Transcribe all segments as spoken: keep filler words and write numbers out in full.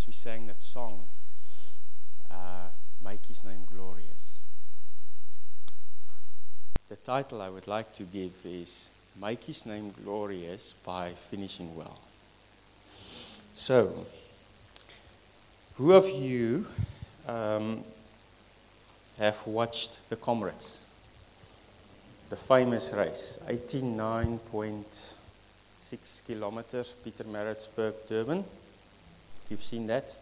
as we sang that song, uh, Make His Name Glorious. The title I would like to give is Make His Name Glorious by Finishing Well. So, who of you um, have watched the Comrades? The famous race, eighty-nine point six kilometers, Pietermaritzburg, Durban. You've seen that?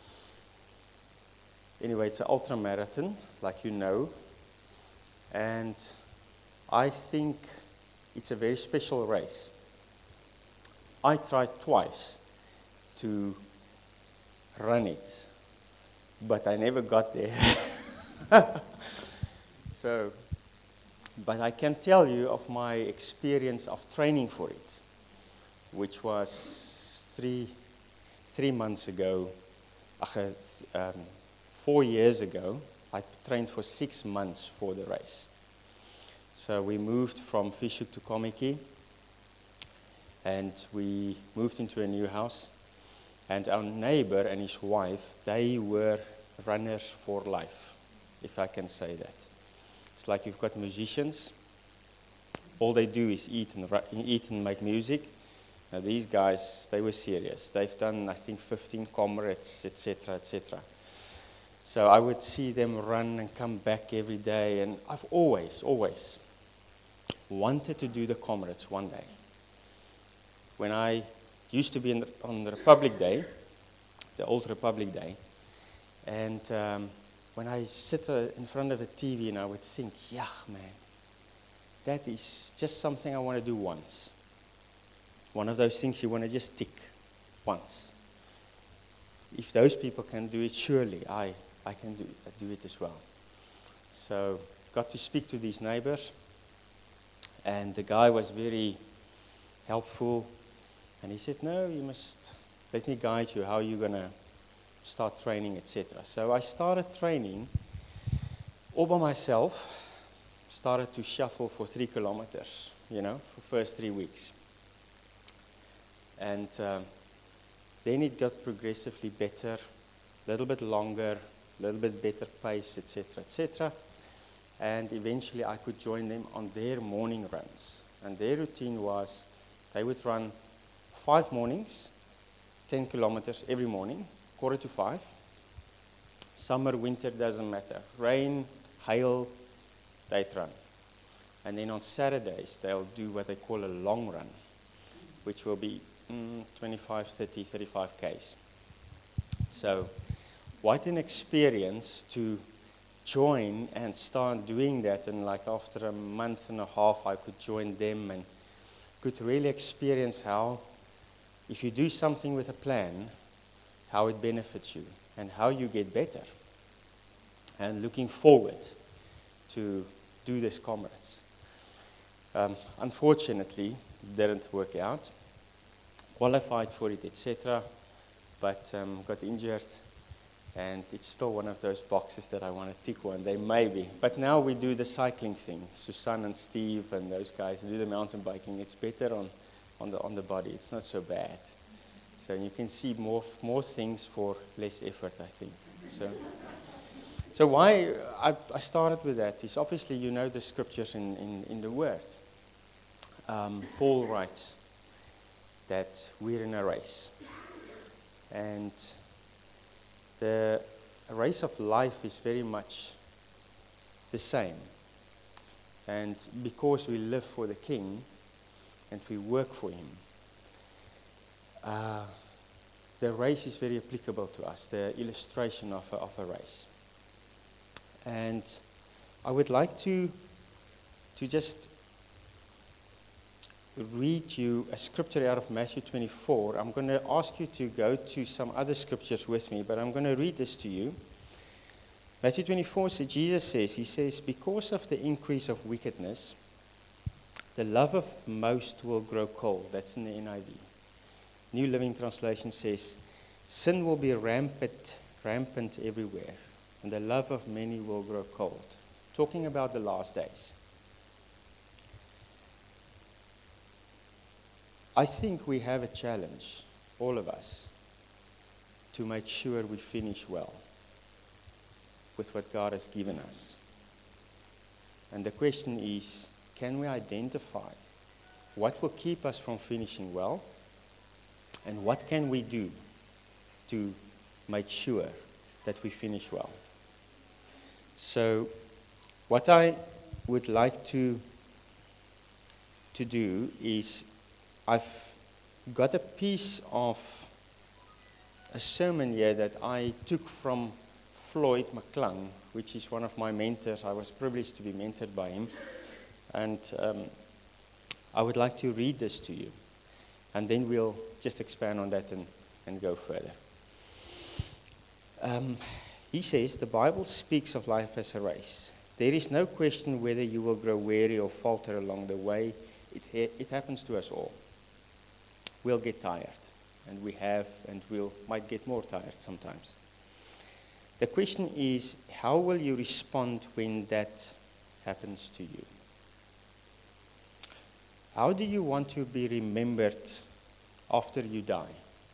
Anyway, it's an ultra marathon, like you know. And I think it's a very special race. I tried twice to run it, but I never got there. So, but I can tell you of my experience of training for it, which was three three months ago, um, four years ago. I trained for six months for the race. So we moved from Fish Hoek to Kommetjie, and we moved into a new house. And our neighbor and his wife, they were runners for life, if I can say that. It's like you've got musicians. All they do is eat and eat and make music. Now these guys, they were serious. They've done, I think, fifteen Comrades, et cetera, et cetera. So I would see them run and come back every day, and I've always, always wanted to do the Comrades one day. When I used to be in the, on the Republic Day, the old Republic Day, and um, when I sit uh, in front of the T V and I would think, yeah, man, that is just something I want to do once. One of those things you want to just tick once. If those people can do it, surely I, I can do it, do it as well. So got to speak to these neighbors, and the guy was very helpful, and he said, no, you must let me guide you how you're going to start training, et cetera. So I started training all by myself, started to shuffle for three kilometers, you know, for the first three weeks. And um, then it got progressively better, a little bit longer, a little bit better pace, et cetera, et cetera. And eventually I could join them on their morning runs. And their routine was they would run five mornings, ten kilometers every morning, quarter to five. Summer, winter, doesn't matter. Rain, hail, they'd run. And then on Saturdays, they'll do what they call a long run, which will be mm, twenty-five, thirty, thirty-five Ks. So, what an experience to join and start doing that. And like after a month and a half, I could join them and could really experience how, if you do something with a plan, how it benefits you and how you get better. And looking forward to do this Comrades. Um, unfortunately, it didn't work out. Qualified for it, et cetera, but um, got injured, and it's still one of those boxes that I want to tick one day, maybe. But now we do the cycling thing. Susan and Steve and those guys do the mountain biking. It's better on, on the on the body. It's not so bad. So you can see more more things for less effort, I think. So, so why I, I started with that is obviously you know the scriptures in, in, in the Word. Um, Paul writes that we're in a race. And the race of life is very much the same. And because we live for the King and we work for Him, Uh, the race is very applicable to us, the illustration of a, of a race. And I would like to, to just read you a scripture out of Matthew twenty-four. I'm going to ask you to go to some other scriptures with me, but I'm going to read this to you. Matthew twenty-four, so Jesus says, He says, because of the increase of wickedness, the love of most will grow cold. That's in the N I V. New Living Translation says, sin will be rampant, rampant everywhere, and the love of many will grow cold. Talking about the last days. I think we have a challenge, all of us, to make sure we finish well with what God has given us. And the question is, can we identify what will keep us from finishing well, and what can we do to make sure that we finish well? So what I would like to, to do is, I've got a piece of a sermon here that I took from Floyd McClung, which is one of my mentors. I was privileged to be mentored by him. And um, I would like to read this to you. And then we'll just expand on that and, and go further. Um, he says, the Bible speaks of life as a race. There is no question whether you will grow weary or falter along the way. It, ha- it happens to us all. We'll get tired. And we have, and we'll might get more tired sometimes. The question is, how will you respond when that happens to you? How do you want to be remembered after you die?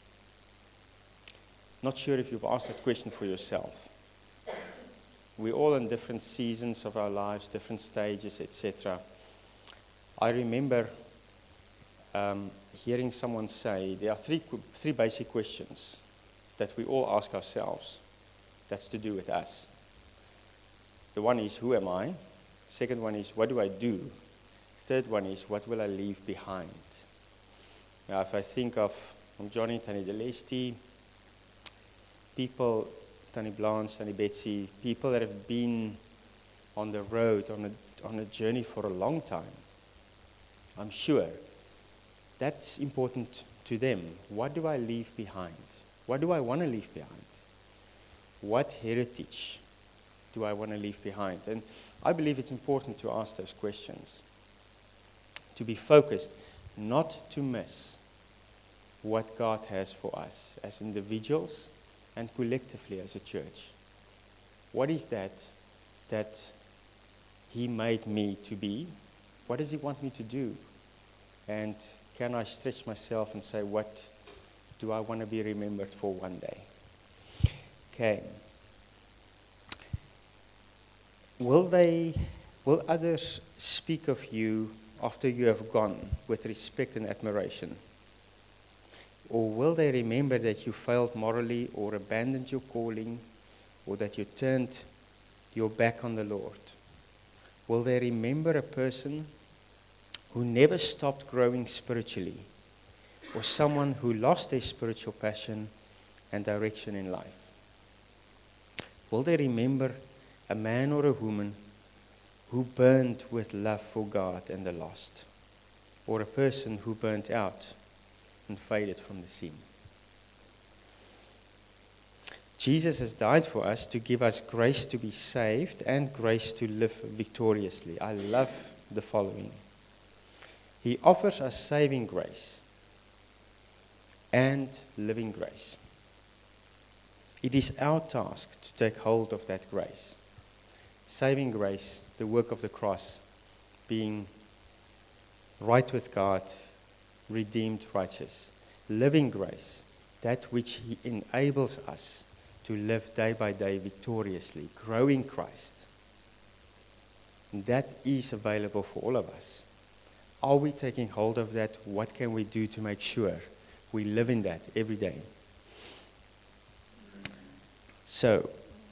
Not sure if you've asked that question for yourself. We're all in different seasons of our lives, different stages, et cetera. I remember um, hearing someone say there are three three basic questions that we all ask ourselves. That's to do with us. The one is, who am I? Second one is, what do I do? Third one is, what will I leave behind? Now, if I think of from Johnny, Tanny Delesti, people, Tanny Blanche, Tanny Betsy, people that have been on the road, on a, on a journey for a long time, I'm sure that's important to them. What do I leave behind? What do I want to leave behind? What heritage do I want to leave behind? And I believe it's important to ask those questions. To be focused, not to miss what God has for us as individuals and collectively as a church. What is that that He made me to be? What does He want me to do? And can I stretch myself and say, what do I want to be remembered for one day? Okay. Will they, will others speak of you after you have gone with respect and admiration? Or will they remember that you failed morally or abandoned your calling or that you turned your back on the Lord? Will they remember a person who never stopped growing spiritually, or someone who lost their spiritual passion and direction in life? Will they remember a man or a woman who burned with love for God and the lost, or a person who burnt out and faded from the scene? Jesus has died for us to give us grace to be saved and grace to live victoriously. I love the following. He offers us saving grace and living grace. It is our task to take hold of that grace. Saving grace, the work of the cross, being right with God, redeemed, righteous. Living grace, that which He enables us to live day by day victoriously, growing Christ. And that is available for all of us. Are we taking hold of that? What can we do to make sure we live in that every day? So,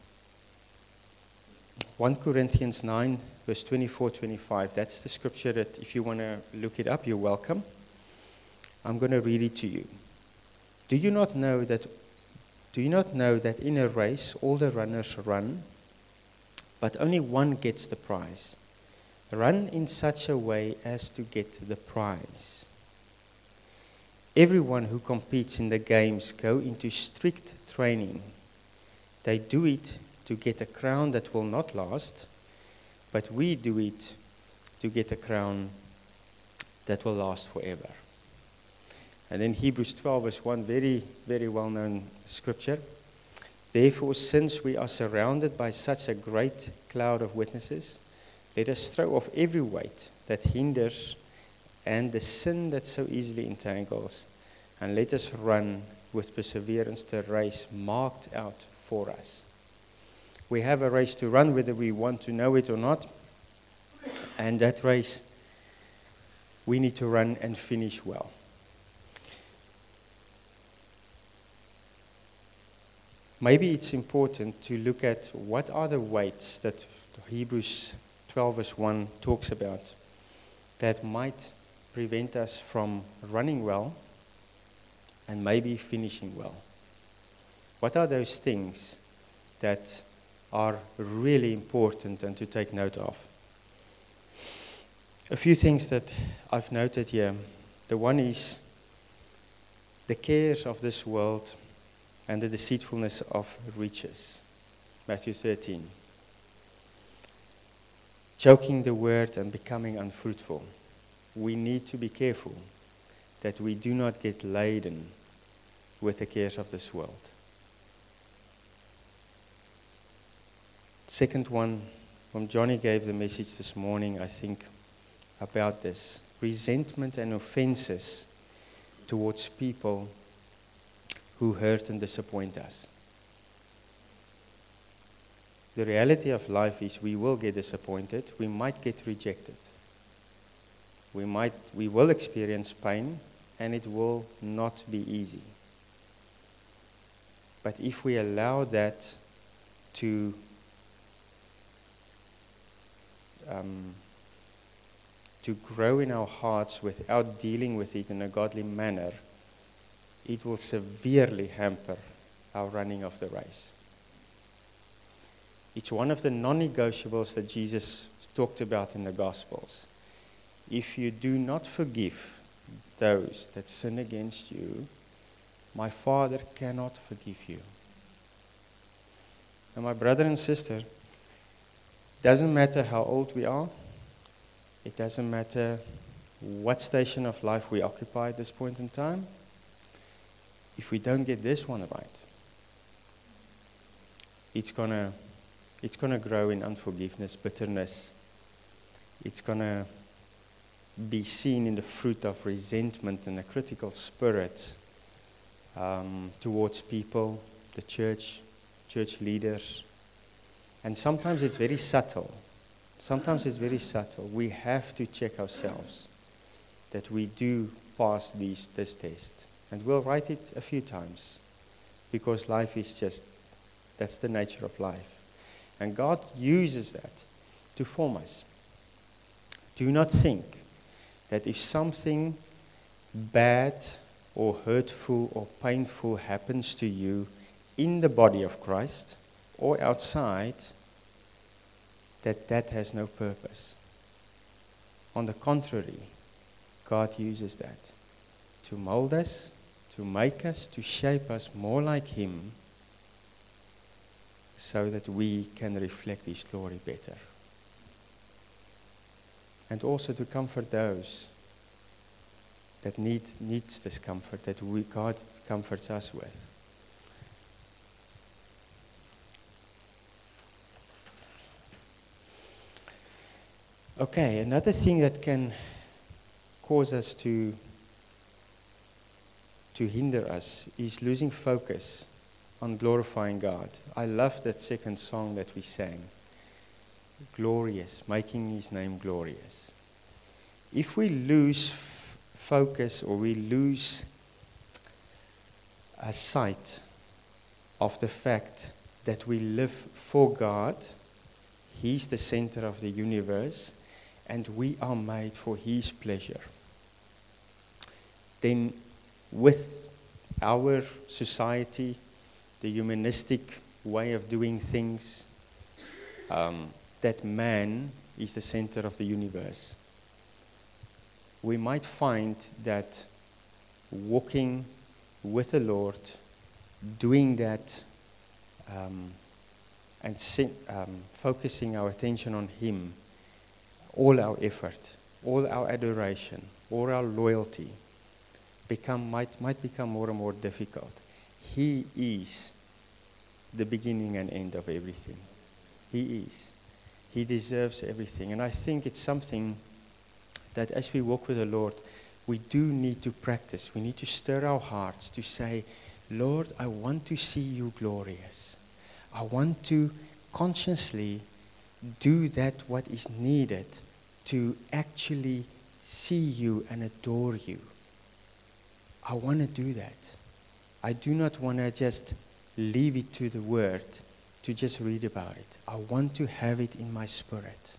First Corinthians nine, verse twenty-four, twenty-five, that's the scripture that if you want to look it up, you're welcome. I'm going to read it to you. Do you not know that do you not know that in a race all the runners run, but only one gets the prize? Run in such a way as to get the prize. Everyone who competes in the games go into strict training. They do it to get a crown that will not last, but we do it to get a crown that will last forever. And then Hebrews twelve verse one, very, very well-known scripture. Therefore, since we are surrounded by such a great cloud of witnesses, let us throw off every weight that hinders and the sin that so easily entangles, and let us run with perseverance the race marked out for us. We have a race to run, whether we want to know it or not. And that race, we need to run and finish well. Maybe it's important to look at what are the weights that Hebrews twelve verse one talks about that might prevent us from running well and maybe finishing well. What are those things that are really important and to take note of? A few things that I've noted here. The one is the cares of this world and the deceitfulness of riches. Matthew thirteen. Choking the word and becoming unfruitful. We need to be careful that we do not get laden with the cares of this world. Second one, when Johnny gave the message this morning, I think, about this. Resentment and offenses towards people who hurt and disappoint us. The reality of life is we will get disappointed. We might get rejected. We might, we will experience pain, and it will not be easy. But if we allow that to um, to grow in our hearts without dealing with it in a godly manner, it will severely hamper our running of the race. It's one of the non-negotiables that Jesus talked about in the Gospels. If you do not forgive those that sin against you, my Father cannot forgive you. And my brother and sister, doesn't matter how old we are, it doesn't matter what station of life we occupy at this point in time, if we don't get this one right, it's gonna it's gonna grow in unforgiveness, bitterness. It's gonna be seen in the fruit of resentment and a critical spirit um, towards people, the church, church leaders. And sometimes it's very subtle. Sometimes it's very subtle. We have to check ourselves that we do pass these, this test. And we'll write it a few times because life is just, that's the nature of life. And God uses that to form us. Do not think that if something bad or hurtful or painful happens to you in the body of Christ or outside, that that has no purpose. On the contrary, God uses that to mold us, to make us, to shape us more like Him so that we can reflect His glory better. And also to comfort those that need needs this comfort, that we, God comforts us with. Okay, another thing that can cause us to, to hinder us is losing focus on glorifying God. I love that second song that we sang. Glorious, making His name glorious. If we lose f- focus or we lose a sight of the fact that we live for God, He's the center of the universe, and we are made for His pleasure, then with our society, the humanistic way of doing things, um, that man is the center of the universe, we might find that walking with the Lord, doing that, um, and sin, um, focusing our attention on Him, all our effort, all our adoration, all our loyalty become might might become more and more difficult. He is the beginning and end of everything. He is. He deserves everything. And I think it's something that as we walk with the Lord, we do need to practice. We need to stir our hearts to say, Lord, I want to see you glorious. I want to consciously do that what is needed to actually see you and adore you. I want to do that. I do not want to just leave it to the Word, to just read about it. I want to have it in my spirit.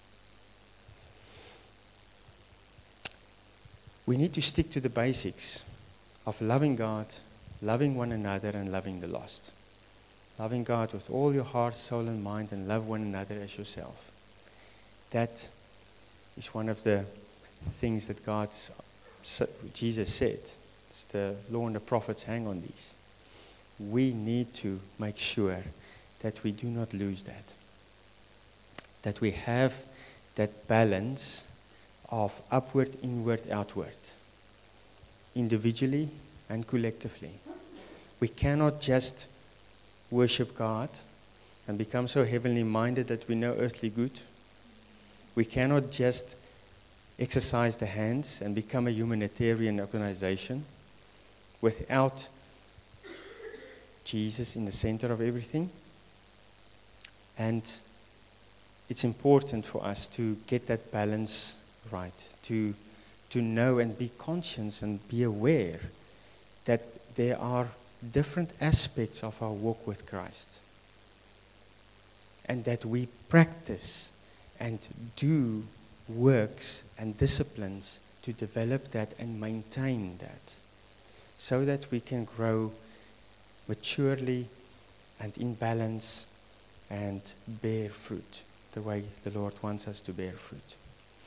We need to stick to the basics of loving God, loving one another, and loving the lost. Loving God with all your heart, soul, and mind, and love one another as yourself. That is one of the things that God, Jesus said. It's the law and the prophets hang on these. We need to make sure that we do not lose that. That we have that balance of upward, inward, outward. Individually and collectively. We cannot just worship God and become so heavenly minded that we know earthly good. We cannot just exercise the hands and become a humanitarian organization without Jesus in the center of everything. And it's important for us to get that balance right, to, to know and be conscious and be aware that there are different aspects of our walk with Christ. And that we practice and do works and disciplines to develop that and maintain that, so that we can grow maturely and in balance and bear fruit the way the Lord wants us to bear fruit.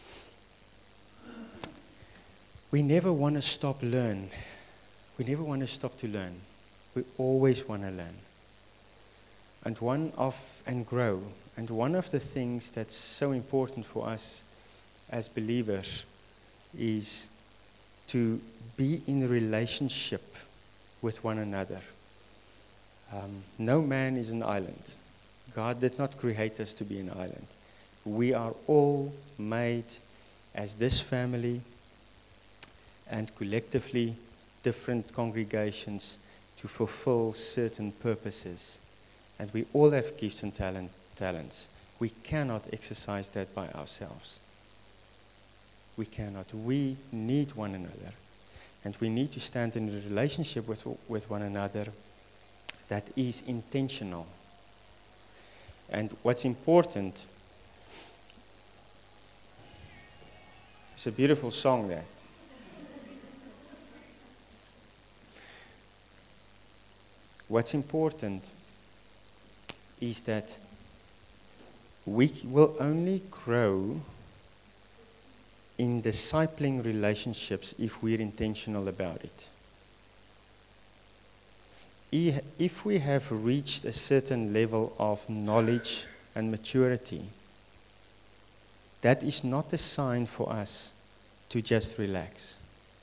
We never want to stop learn. We never want to stop to learn. We always want to learn. And one of and grow. And one of the things that's so important for us as believers is to be in a relationship with one another. Um, no man is an island. God did not create us to be an island. We are all made as this family and collectively different congregations to fulfill certain purposes. And we all have gifts and talent, talents. We cannot exercise that by ourselves. We cannot. We need one another. And we need to stand in a relationship with, with one another that is intentional. And what's important, it's a beautiful song there. What's important is that we will only grow in discipling relationships if we're intentional about it. If we have reached a certain level of knowledge and maturity, that is not a sign for us to just relax.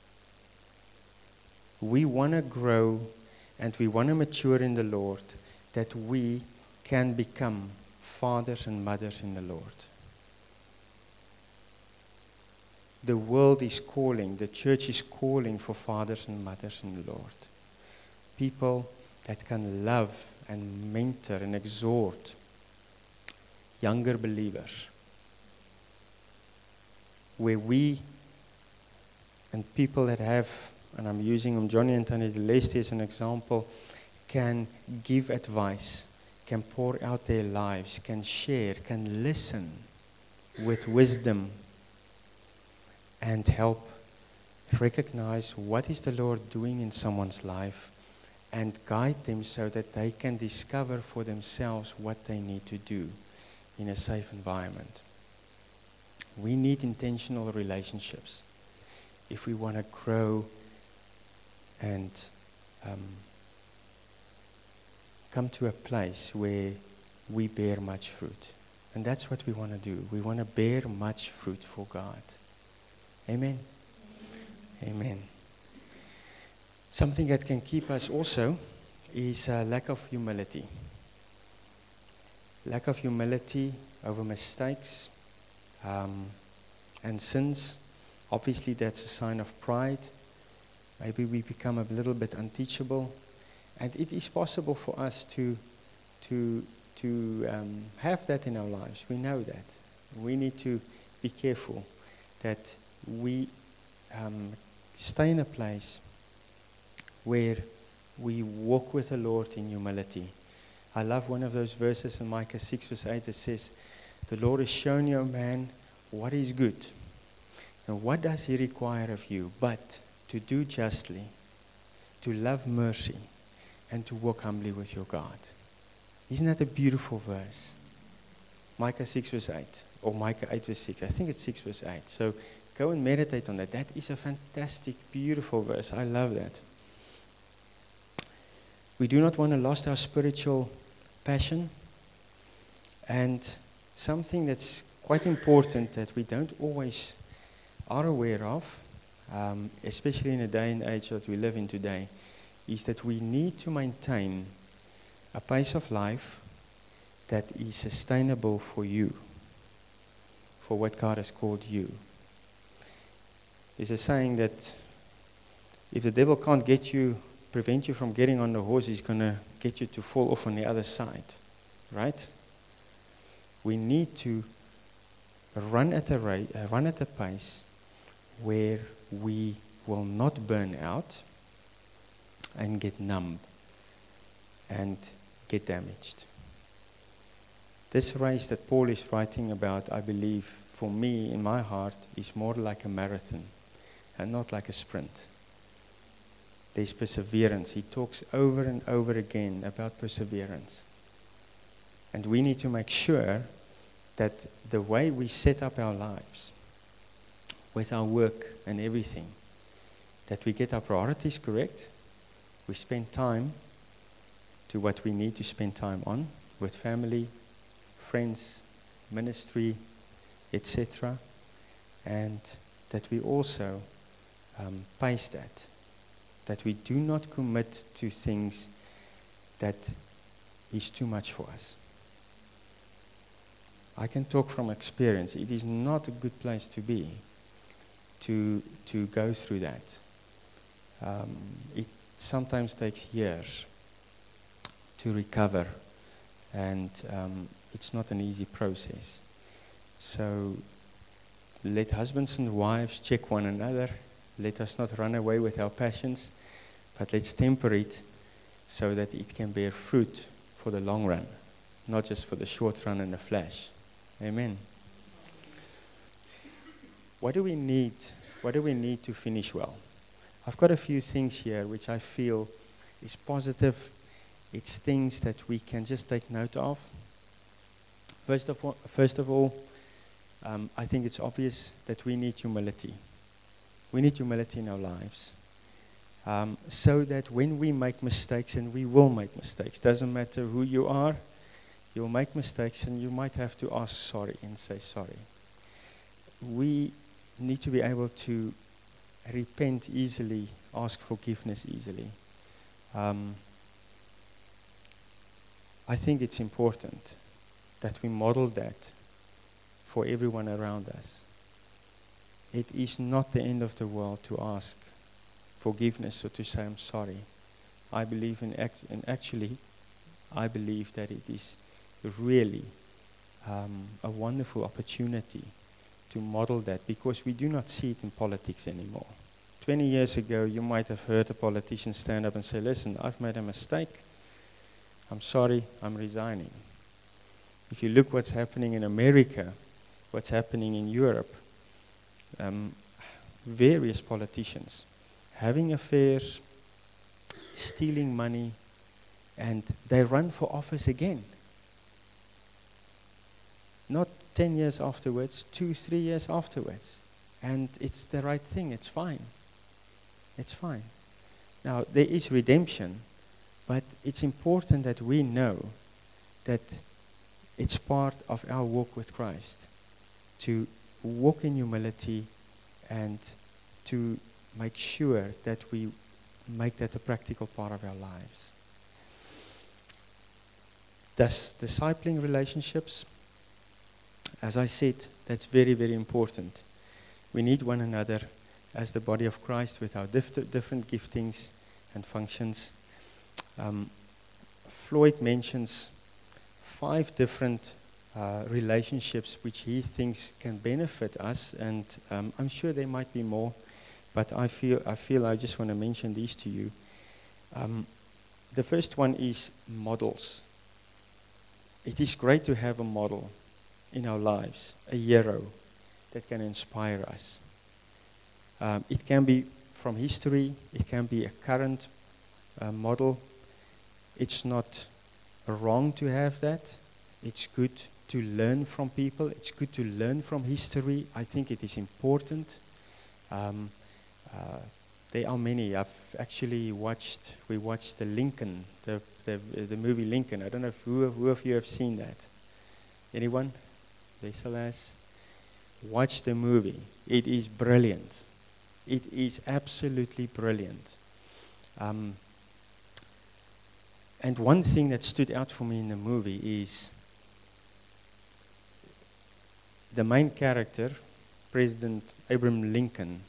We want to grow and we want to mature in the Lord, that we can become fathers and mothers in the Lord. The world is calling, the church is calling for fathers and mothers in the Lord. People that can love and mentor and exhort younger believers. Where we and people that have, and I'm using them, Johnny and Tony Leste as an example, can give advice, can pour out their lives, can share, can listen with wisdom and help recognize what is the Lord doing in someone's life and guide them so that they can discover for themselves what they need to do in a safe environment. We need intentional relationships if we want to grow and um, come to a place where we bear much fruit. And that's what we want to do. We want to bear much fruit for God. Amen? Amen. Something that can keep us also is a lack of humility. Lack of humility over mistakes um, and sins. Obviously, that's a sign of pride. Maybe we become a little bit unteachable. And it is possible for us to, to, to um, have that in our lives. We know that. We need to be careful that we um, stay in a place where we walk with the Lord in humility. I love one of those verses in Micah six verse eight that says, the Lord has shown you, O man, what is good. And what does he require of you? But to do justly, to love mercy, and to walk humbly with your God. Isn't that a beautiful verse? Micah six verse eight, or Micah eight verse six. I think it's six verse eight. So go and meditate on that. That is a fantastic, beautiful verse. I love that. We do not want to lose our spiritual passion. And something that's quite important that we don't always are aware of, um, especially in the day and age that we live in today, is that we need to maintain a pace of life that is sustainable for you, for what God has called you. There's a saying that if the devil can't get you, prevent you from getting on the horse, he's going to get you to fall off on the other side, right? We need to run at a rate, uh, run at a pace where we will not burn out and get numb and get damaged. This race that Paul is writing about, I believe, for me, in my heart, is more like a marathon and not like a sprint. There's perseverance. He talks over and over again about perseverance. And we need to make sure that the way we set up our lives, with our work and everything, that we get our priorities correct, we spend time to what we need to spend time on, with family, friends, ministry, et cetera, and that we also um, pace that, that we do not commit to things that is too much for us. I can talk from experience. It is not a good place to be, to to go through that. Um, it sometimes takes years to recover, and um, it's not an easy process. So let husbands and wives check one another. Let us not run away with our passions, but let's temper it so that it can bear fruit for the long run, not just for the short run and the flash. Amen. What do we need? What do we need to finish well? I've got a few things here which I feel is positive. It's things that we can just take note of. First of all, first of all um, I think it's obvious that we need humility. We need humility in our lives. Um, so that when we make mistakes, and we will make mistakes, doesn't matter who you are, you'll make mistakes and you might have to ask sorry and say sorry. We need to be able to repent easily, ask forgiveness easily. Um, I think it's important that we model that for everyone around us. It is not the end of the world to ask forgiveness or to say I'm sorry. I believe in, act- and actually, I believe that it is really um, a wonderful opportunity to model that, because we do not see it in politics anymore. twenty years ago, you might have heard a politician stand up and say, listen, I've made a mistake. I'm sorry, I'm resigning. If you look what's happening in America, what's happening in Europe, um, various politicians having affairs, stealing money, and they run for office again. Not ten years afterwards, two, three years afterwards. And it's the right thing, it's fine. It's fine. Now, there is redemption, but it's important that we know that it's part of our walk with Christ to walk in humility and to make sure that we make that a practical part of our lives. Thus, discipling relationships, as I said, that's very, very important. We need one another as the body of Christ with our dif- different giftings and functions. Um, Floyd mentions five different uh, relationships which he thinks can benefit us, and um, I'm sure there might be more, but I feel I feel I just want to mention these to you. Um, the first one is models. It is great to have a model in our lives, a hero that can inspire us. Um, it can be from history, it can be a current uh, model. It's not wrong to have that. It's good to learn from people. It's good to learn from history. I think it is important. Um, uh, there are many. I've actually watched, we watched the Lincoln, the, the, the movie Lincoln. I don't know if who, who of you have seen that. Anyone? Vessel has? Watch the movie. It is brilliant. It is absolutely brilliant. Um, and one thing that stood out for me in the movie is the main character, President Abraham Lincoln,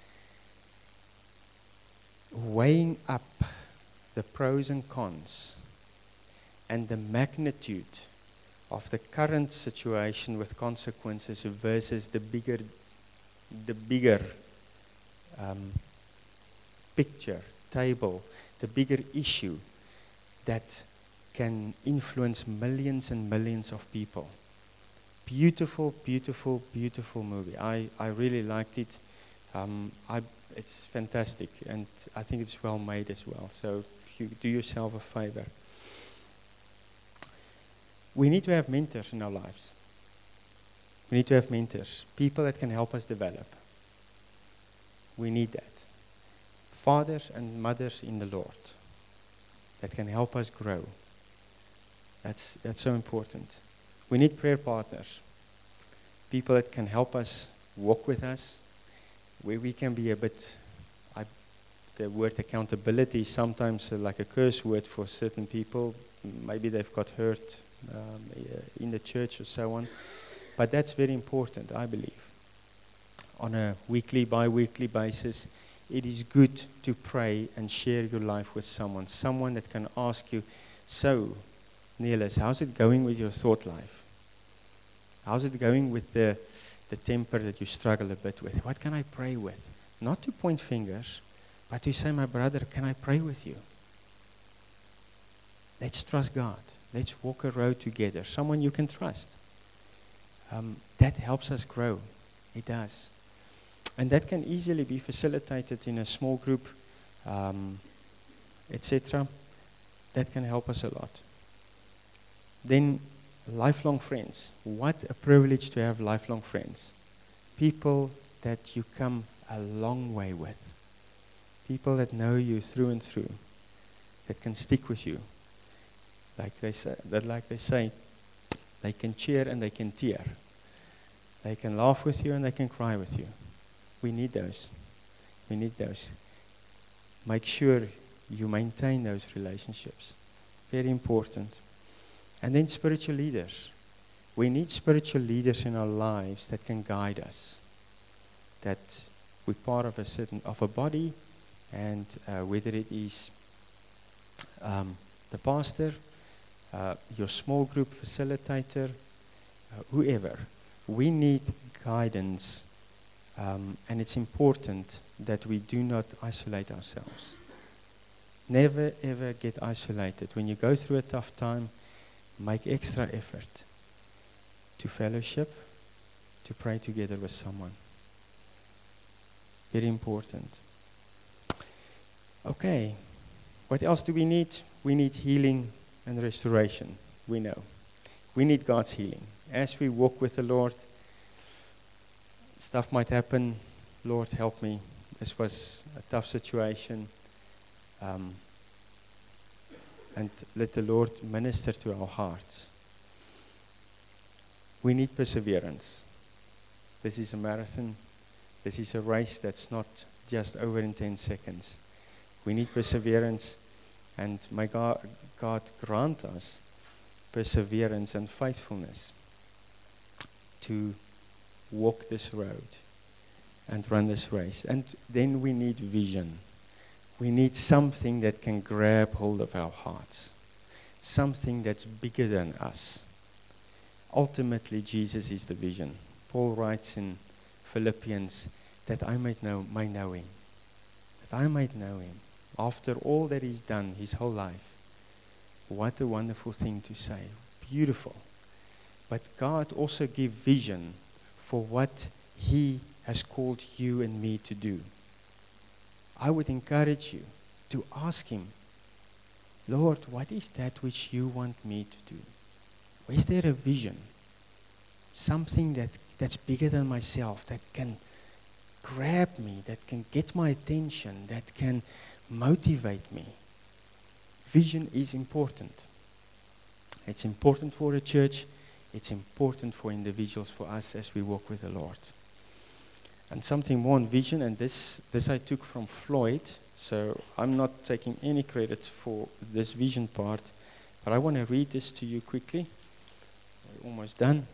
weighing up the pros and cons and the magnitude of the current situation with consequences versus the bigger, the bigger um, picture, table, the bigger issue that can influence millions and millions of people. Beautiful, beautiful, beautiful movie. I, I really liked it. Um, I, it's fantastic, and I think it's well made as well. So if you do yourself a favor. We need to have mentors in our lives. We need to have mentors, people that can help us develop. We need that. Fathers and mothers in the Lord that can help us grow. That's, that's so important. We need prayer partners, people that can help us, walk with us, where we can be a bit, I, the word accountability is sometimes uh, like a curse word for certain people. Maybe they've got hurt um, in the church or so on. But that's very important, I believe. On a weekly, bi-weekly basis, it is good to pray and share your life with someone, someone that can ask you, so, Niels, how's it going with your thought life? How's it going with the, the temper that you struggle a bit with? What can I pray with? Not to point fingers, but to say, my brother, can I pray with you? Let's trust God. Let's walk a road together. Someone you can trust. Um, that helps us grow. It does. And that can easily be facilitated in a small group, um, et cetera. That can help us a lot. Then, lifelong friends. What a privilege to have lifelong friends. People that you come a long way with. People that know you through and through. That can stick with you. Like they say, that like they say, they can cheer and they can tear. They can laugh with you and they can cry with you. We need those. We need those. Make sure you maintain those relationships. Very important. And then spiritual leaders. We need spiritual leaders in our lives that can guide us. That we're part of a certain, of a body, and uh, whether it is um, the pastor, uh, your small group facilitator, uh, whoever. We need guidance, um, and it's important that we do not isolate ourselves. Never ever get isolated. When you go through a tough time, make extra effort to fellowship, to pray together with someone. Very important. Okay, what else do we need? We need healing and restoration. We know. We need God's healing. As we walk with the Lord, stuff might happen. Lord, help me. This was a tough situation. Um, and let the Lord minister to our hearts. We need perseverance. This is a marathon. This is a race that's not just over in ten seconds. We need perseverance, and may God, God grant us perseverance and faithfulness to walk this road and run this race. And then we need vision. We need something that can grab hold of our hearts, something that's bigger than us. Ultimately, Jesus is the vision. Paul writes in Philippians that I might know, may know him, that I might know him. After all that he's done his whole life, what a wonderful thing to say. Beautiful. But God also gives vision for what he has called you and me to do. I would encourage you to ask him, Lord, what is that which you want me to do? Is there a vision? Something that, that's bigger than myself, that can grab me, that can get my attention, that can motivate me. Vision is important. It's important for a church. It's important for individuals, for us as we walk with the Lord. And something more on vision, and this, this I took from Floyd, so I'm not taking any credit for this vision part, but I want to read this to you quickly. We're almost done.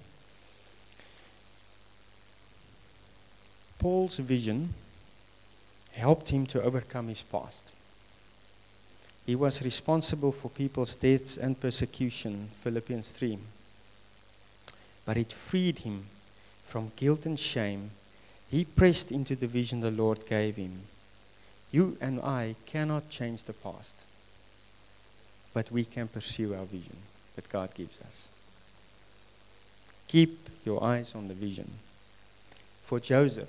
Paul's vision helped him to overcome his past. He was responsible for people's deaths and persecution, Philippians three. But it freed him from guilt and shame. He pressed into the vision the Lord gave him. You and I cannot change the past, but we can pursue our vision that God gives us. Keep your eyes on the vision. For Joseph,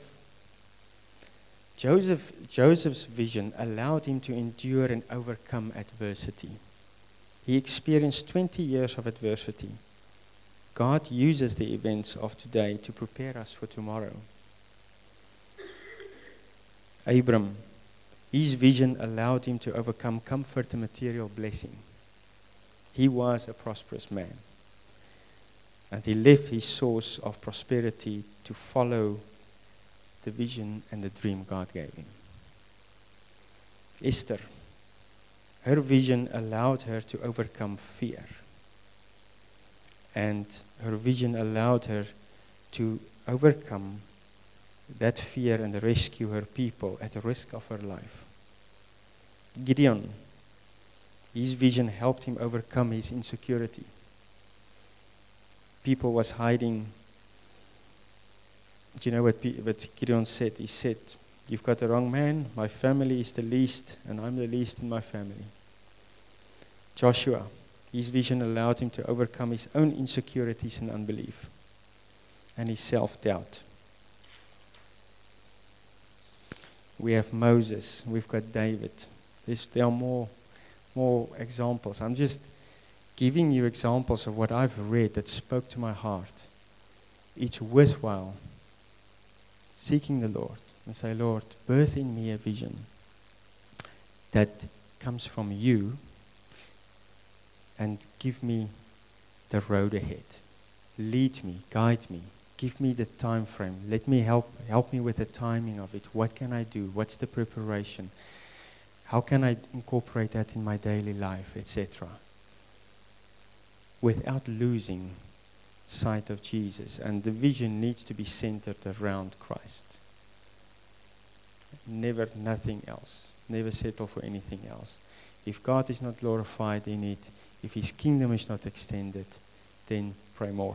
Joseph, Joseph's vision allowed him to endure and overcome adversity. He experienced twenty years of adversity. God uses the events of today to prepare us for tomorrow. Abram, his vision allowed him to overcome comfort and material blessing. He was a prosperous man. And he left his source of prosperity to follow the vision and the dream God gave him. Esther, her vision allowed her to overcome fear. And her vision allowed her to overcome that fear and rescue her people at the risk of her life. Gideon, his vision helped him overcome his insecurity. People was hiding. Do you know what, what Gideon said? He said, you've got the wrong man. My family is the least, and I'm the least in my family. Joshua, his vision allowed him to overcome his own insecurities and unbelief and his self-doubt. We have Moses. We've got David. There's, there are more, more examples. I'm just giving you examples of what I've read that spoke to my heart. It's worthwhile seeking the Lord and say, Lord, birth in me a vision that comes from you and give me the road ahead. Lead me, guide me, give me the time frame. Let me help help me with the timing of it. What can I do? What's the preparation? How can I incorporate that in my daily life, et cetera, without losing sight of Jesus. And the vision needs to be centered around Christ. Never nothing else. Never settle for anything else. If God is not glorified in it, if His kingdom is not extended, then pray more.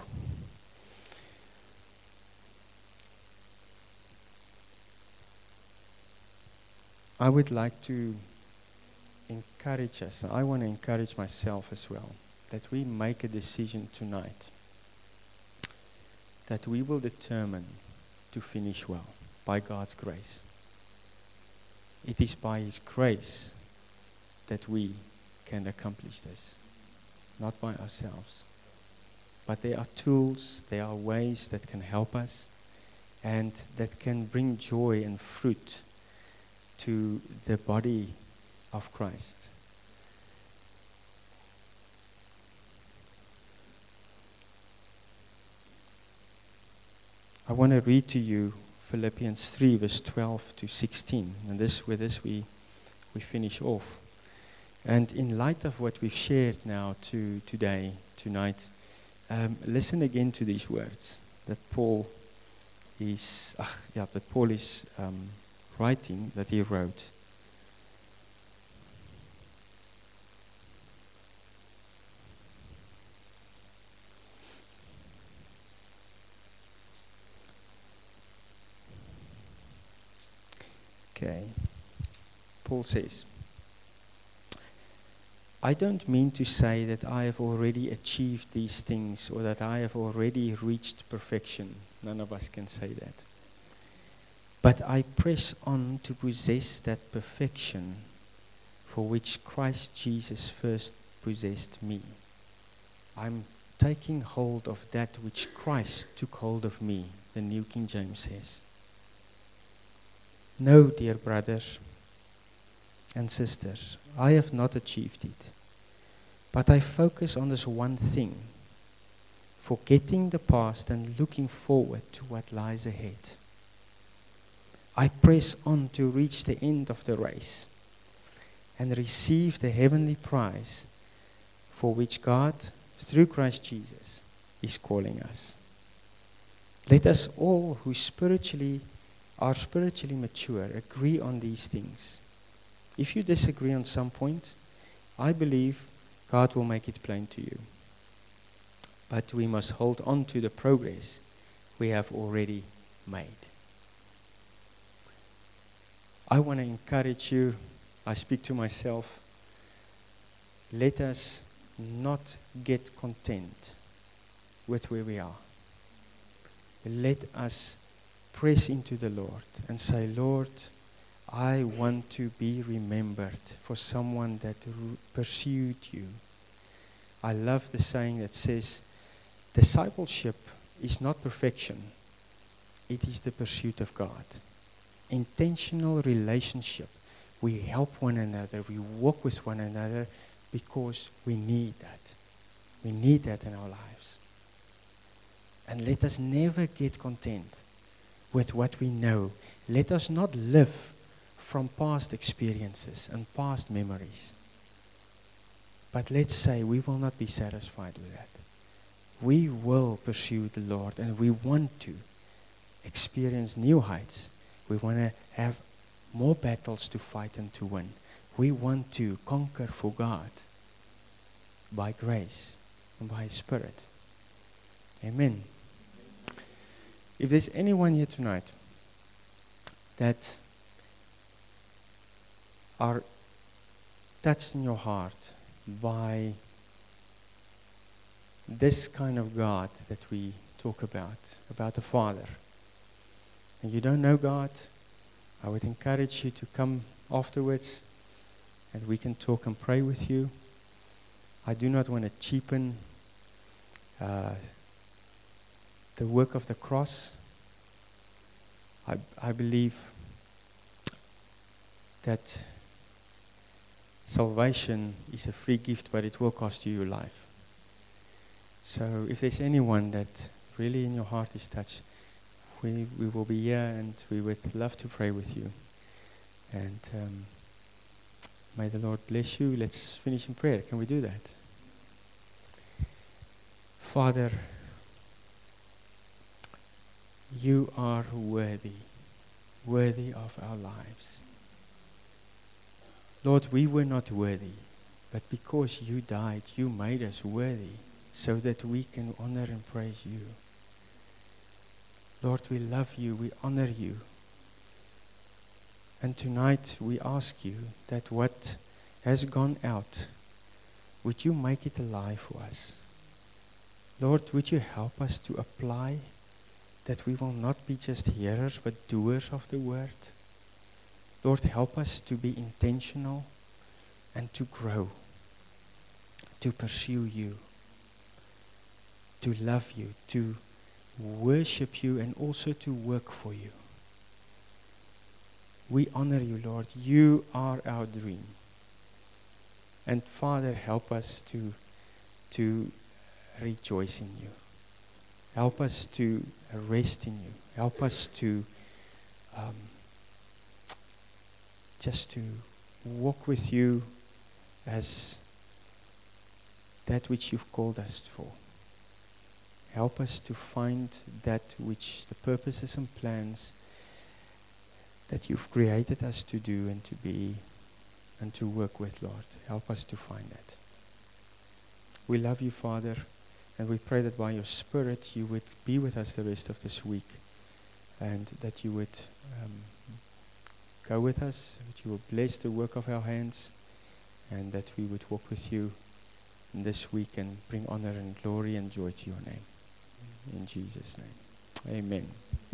I would like to encourage us, and I want to encourage myself as well, that we make a decision tonight that we will determine to finish well by God's grace. It is by His grace that we can accomplish this, not by ourselves. But there are tools, there are ways that can help us and that can bring joy and fruit to the body of Christ. I want to read to you Philippians three, verse twelve to sixteen. And this, with this we, we finish off. And in light of what we've shared now to today, tonight, um, listen again to these words that Paul is, ach, yeah, that Paul is um, writing, that he wrote. Okay. Paul says, I don't mean to say that I have already achieved these things or that I have already reached perfection. None of us can say that. But I press on to possess that perfection for which Christ Jesus first possessed me. I'm taking hold of that which Christ took hold of me, the New King James says. No, dear brothers and sisters, I have not achieved it, but I focus on this one thing, forgetting the past and looking forward to what lies ahead. I press on to reach the end of the race and receive the heavenly prize for which God, through Christ Jesus, is calling us. Let us all who spiritually are spiritually mature agree on these things. If you disagree on some point, I believe God will make it plain to you. But we must hold on to the progress we have already made. I want to encourage you, I speak to myself, let us not get content with where we are. Let us press into the Lord and say, Lord, I want to be remembered for someone that r- pursued you. I love the saying that says, discipleship is not perfection, it is the pursuit of God. Intentional relationship. We help one another, we walk with one another because we need that. We need that in our lives. And let us never get content with what we know. Let us not live from past experiences and past memories. But let's say we will not be satisfied with that. We will pursue the Lord and we want to experience new heights. We want to have more battles to fight and to win. We want to conquer for God by grace and by His Spirit. Amen. If there's anyone here tonight that are touched in your heart by this kind of God that we talk about, about the Father, and you don't know God, I would encourage you to come afterwards and we can talk and pray with you. I do not want to cheapen uh, the work of the cross. I, I believe that salvation is a free gift, but it will cost you your life. So if there's anyone that really in your heart is touched, we, we will be here and we would love to pray with you. And um, may the Lord bless you. Let's finish in prayer. Can we do that? Father, you are worthy, worthy of our lives. Lord, we were not worthy, but because you died, you made us worthy so that we can honor and praise you. Lord, we love you, we honor you. And tonight we ask you that what has gone out, would you make it alive for us? Lord, would you help us to apply that we will not be just hearers but doers of the word? Lord, help us to be intentional and to grow, to pursue you, to love you, to worship you, and also to work for you. We honor you, Lord. You are our dream. And Father, help us to, to rejoice in you. Help us to rest in you. Help us to um, just to walk with you as that which you've called us for. Help us to find that which the purposes and plans that you've created us to do and to be and to work with, Lord. Help us to find that. We love you, Father, and we pray that by your Spirit you would be with us the rest of this week and that you would um, go with us, that you will bless the work of our hands, and that we would walk with you in this week and bring honor and glory and joy to your name. In Jesus' name. Amen.